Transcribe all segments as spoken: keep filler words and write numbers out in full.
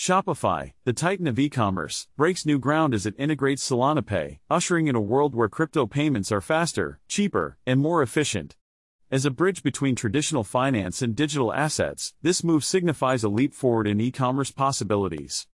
Shopify, the titan of e-commerce, breaks new ground as it integrates Solana Pay, ushering in a world where crypto payments are faster, cheaper, and more efficient. As a bridge between traditional finance and digital assets, this move signifies a leap forward in e-commerce possibilities.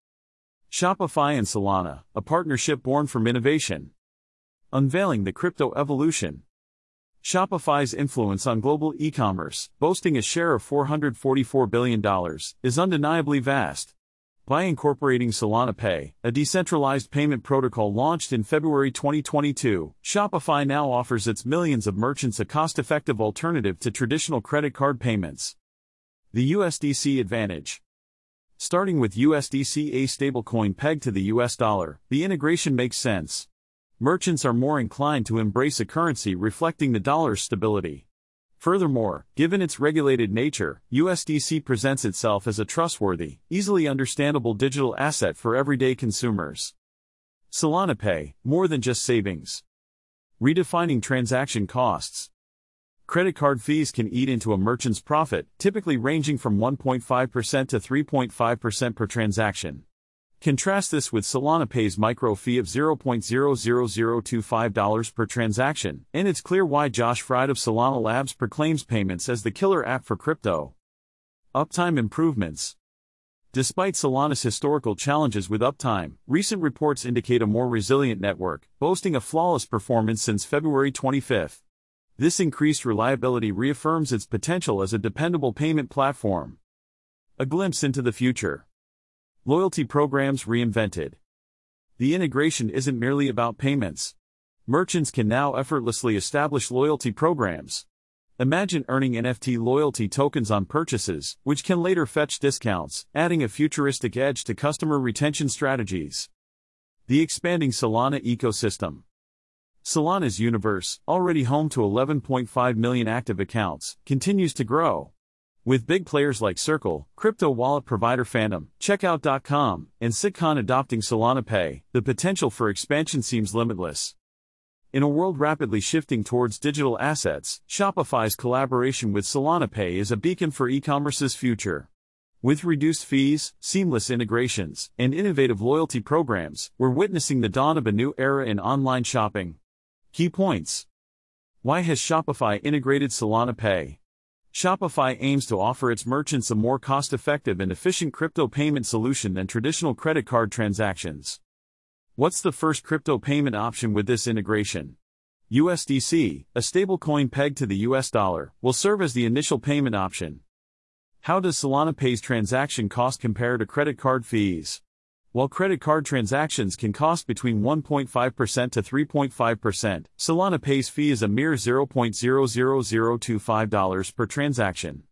Shopify and Solana, a partnership born from innovation. Unveiling the crypto evolution. Shopify's influence on global e-commerce, boasting a share of four hundred forty-four billion dollars, is undeniably vast. By incorporating Solana Pay, a decentralized payment protocol launched in February twenty twenty-two, Shopify now offers its millions of merchants a cost-effective alternative to traditional credit card payments. The U S D C advantage. Starting with U S D C, a stablecoin pegged to the U S dollar, the integration makes sense. Merchants are more inclined to embrace a currency reflecting the dollar's stability. Furthermore, given its regulated nature, U S D C presents itself as a trustworthy, easily understandable digital asset for everyday consumers. Solana Pay, more than just savings. Redefining transaction costs. Credit card fees can eat into a merchant's profit, typically ranging from one point five percent to three point five percent per transaction. Contrast this with Solana Pay's micro fee of zero point zero zero zero two five dollars per transaction, and it's clear why Josh Fried of Solana Labs proclaims payments as the killer app for crypto. Uptime improvements. Despite Solana's historical challenges with uptime, recent reports indicate a more resilient network, boasting a flawless performance since February twenty-fifth. This increased reliability reaffirms its potential as a dependable payment platform. A glimpse into the future. Loyalty programs reinvented. The integration isn't merely about payments. Merchants can now effortlessly establish loyalty programs. Imagine earning N F T loyalty tokens on purchases, which can later fetch discounts, adding a futuristic edge to customer retention strategies. The expanding Solana ecosystem. Solana's universe, already home to eleven point five million active accounts, continues to grow. With big players like Circle, crypto wallet provider Phantom, Checkout dot com, and Sitcon adopting Solana Pay, the potential for expansion seems limitless. In a world rapidly shifting towards digital assets, Shopify's collaboration with Solana Pay is a beacon for e-commerce's future. With reduced fees, seamless integrations, and innovative loyalty programs, we're witnessing the dawn of a new era in online shopping. Key points. Why has Shopify integrated Solana Pay? Shopify aims to offer its merchants a more cost-effective and efficient crypto payment solution than traditional credit card transactions. What's the first crypto payment option with this integration? U S D C, a stablecoin pegged to the U S dollar, will serve as the initial payment option. How does Solana Pay's transaction cost compare to credit card fees? While credit card transactions can cost between one point five percent to three point five percent, Solana Pay's fee is a mere zero point zero zero zero two five dollars per transaction.